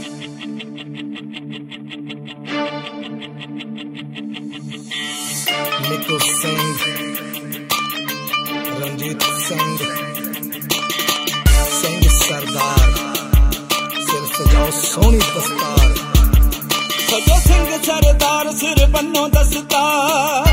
मितु सिंह, रंजीत सिंह, सिंह सरदार, सिर सजाओ सोनी दस्तार। सजो सिंह सरदार सिर बनो दस्तार,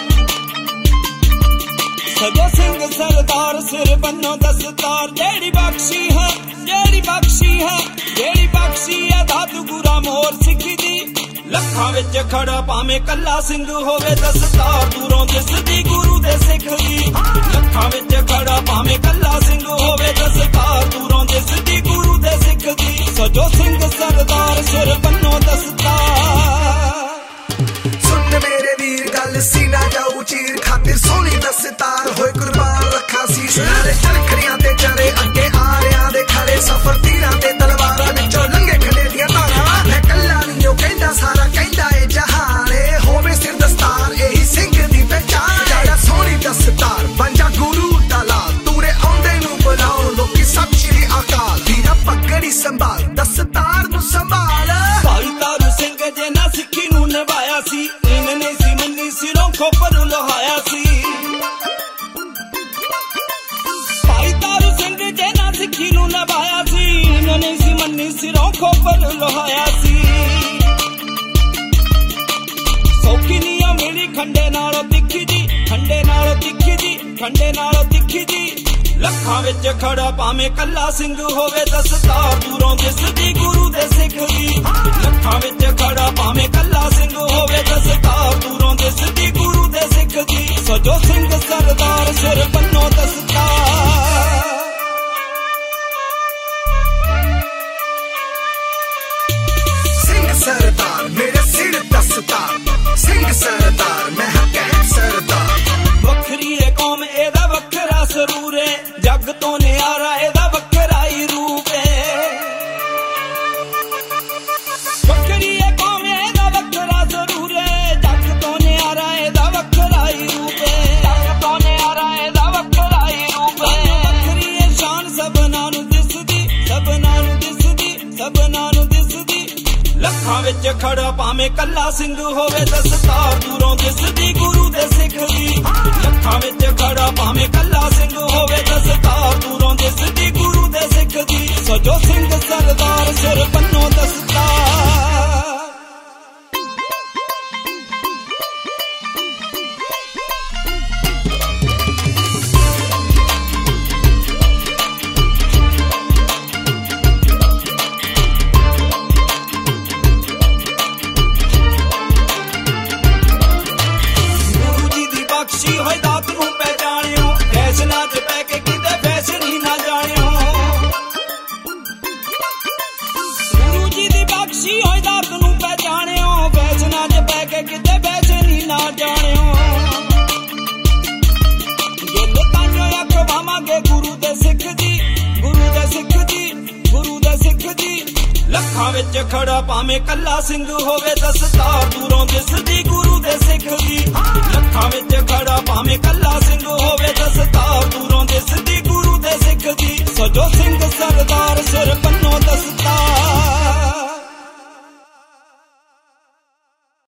सजो सिंह सरदार सिर बनो दस्तार। जेड़ी बख्शी है, जेड़ी बख्शी है, जेड़ी बख्शी है दादू गुरा मोर सिखी दी। लखां विच खड़ा भावें कल्ला सिंह होवे दस्तार दूरों दिसदी गुरु दे सिख दी। लखां विच खड़ा भावें कल्ला सिंह होवे दस्तार दूरों दिसदी गुरु दे सिख दी। सजो सिंह सरदार सिर बनो दस्तार। सुन मेरे वीर गल सीना जाऊ चीर खातिर सोनी दस्तार होए कुर्बान रखा शीश। नारे चरखड़ियां ते चढ़े अगे आरियां दे खड़े सफर तीरां ते तलवारां विचों लंघे खड़े दियां तारां। मैं कल्ला नहीं ओ कहंदा सारा कहंदा ए जहाने होवे सिर दस्तार एही सिंह दी पहचान। जेड़ा सोनी दस्तार बन जा गुरु दा लाल तूरे आउंदे नूं बुलाओ लोकी सत श्री अकाल। वीरा पगड़ी संभाल दस्तार नूं संभाल। भाई तारू सिंह जे ना सिक्खी नूं निभाया सी इन्हने सी मन्नी सिरों खोपर लोहाया सी। भाई तारू सिंह जे ना सिक्खी नूं निभाया सी इन्हने सी मन्नी सिरों खोपर लोहाया सी। सौखी नहीं मिली खंडे नालों तिखी जी, खंडे नालों तिखी जी, खंडे नालों तिखी जी। लखां विच खड़ा भावें कल्ला सिंह होवे दस्तार दूरों दिसदी गुरु दे सिख दी। लखां विच खड़ा भावें कल्ला सिंह होवे दस्तार दूरों दिसदी गुरु दे सिख दी। सजो सिंह सरदार सिर बनो दस्तार। सिंह सरदार मेरे सिर दस्तार, सिंह सरदार मैं हकैम सरदार। वखरी है कौम एदा वखरा सरूर है, जग तो न्यारा एदा वखरा ही रूप है। वखरी है कौम एदा वखरा सरूर है, जग तो न्यारा एदा वखरा ही रूप है। जग तो न्यारा एदा वखरा ही रूप है। वखरी है शान सबना नूं दिसदी, सबना नूं दिसदी, सबना नूं दिसदी। लखां विच खड़ा भावें कल्ला सिंह होवे दस्तार दूरों दिसदी गुरु दे सिख दी। लखां विच खड़ा भावें कल्ला सिंह होवे दस्तार दूरों दिसदी गुरु दे सिख दी। सजो सिंह सरदार सिर बनो दस्तार। बख्शी होए दात नूं पहचानियो फैसला च पै के किते फैशन ही ना जानियो। गुरु जी दी बख्शी होए दात नूं पहचानियो फैसला च पै के किते फैशन ही ना जानियो। गिल ताइयों अख वावांगे गुरु दे सिख जी, गुरु दे सिख जी, गुरु दे सिख जी। लखां विच खड़ा भावें कल्ला सिंह होवे दस्तार दूरों दिसदी गुरु दे सिख दी।